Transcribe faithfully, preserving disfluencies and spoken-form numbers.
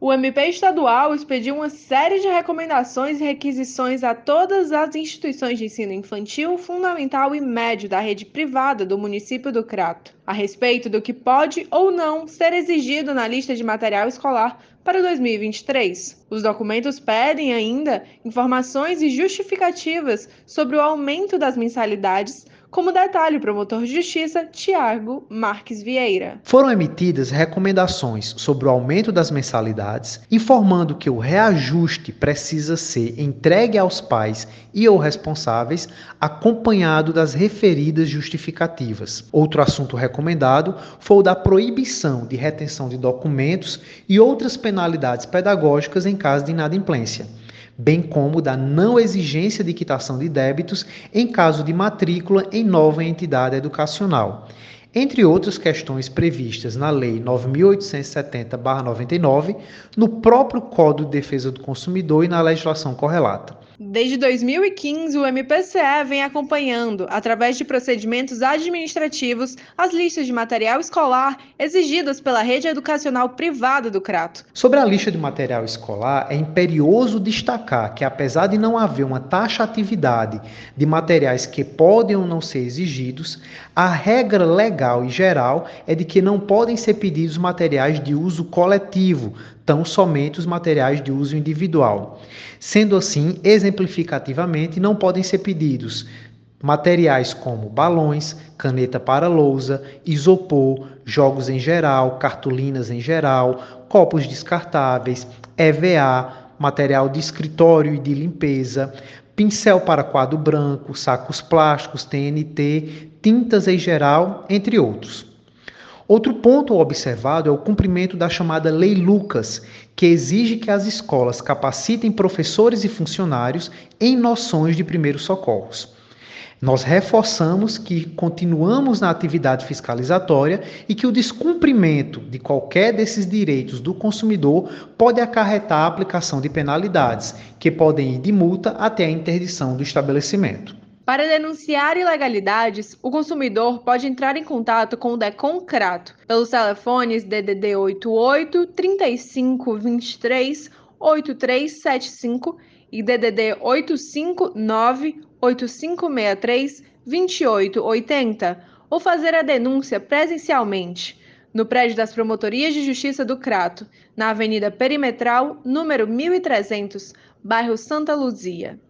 O M P estadual expediu uma série de recomendações e requisições a todas as instituições de ensino infantil, fundamental e médio da rede privada do município do Crato, a respeito do que pode ou não ser exigido na lista de material escolar para dois mil e vinte e três. Os documentos pedem ainda informações e justificativas sobre o aumento das mensalidades, como detalha o promotor de justiça Tiago Marques Vieira. Foram emitidas recomendações sobre o aumento das mensalidades, informando que o reajuste precisa ser entregue aos pais e ou responsáveis, acompanhado das referidas justificativas. Outro assunto recomendado foi o da proibição de retenção de documentos e outras penalidades pedagógicas em caso de inadimplência, bem como da não exigência de quitação de débitos em caso de matrícula em nova entidade educacional, entre outras questões previstas na Lei nove mil oitocentos e setenta barra noventa e nove, no próprio Código de Defesa do Consumidor e na legislação correlata. Desde dois mil e quinze, o M P C E vem acompanhando, através de procedimentos administrativos, as listas de material escolar exigidas pela rede educacional privada do Crato. Sobre a lista de material escolar, é imperioso destacar que, apesar de não haver uma taxatividade de materiais que podem ou não ser exigidos, a regra legal e geral é de que não podem ser pedidos materiais de uso coletivo, tão somente os materiais de uso individual. Sendo assim, exemplificativamente, não podem ser pedidos materiais como balões, caneta para lousa, isopor, jogos em geral, cartolinas em geral, copos descartáveis, E V A, material de escritório e de limpeza, pincel para quadro branco, sacos plásticos, T N T, tintas em geral, entre outros. Outro ponto observado é o cumprimento da chamada Lei Lucas, que exige que as escolas capacitem professores e funcionários em noções de primeiros socorros. Nós reforçamos que continuamos na atividade fiscalizatória e que o descumprimento de qualquer desses direitos do consumidor pode acarretar a aplicação de penalidades, que podem ir de multa até a interdição do estabelecimento. Para denunciar ilegalidades, o consumidor pode entrar em contato com o DECON Crato pelos telefones D D D oitenta e oito, trinta e cinco, vinte e três, oitenta e três setenta e cinco e D D D oito cinco nove, oito cinco seis três, vinte e oito oitenta ou fazer a denúncia presencialmente no prédio das Promotorias de Justiça do Crato, na Avenida Perimetral, número mil e trezentos, bairro Santa Luzia.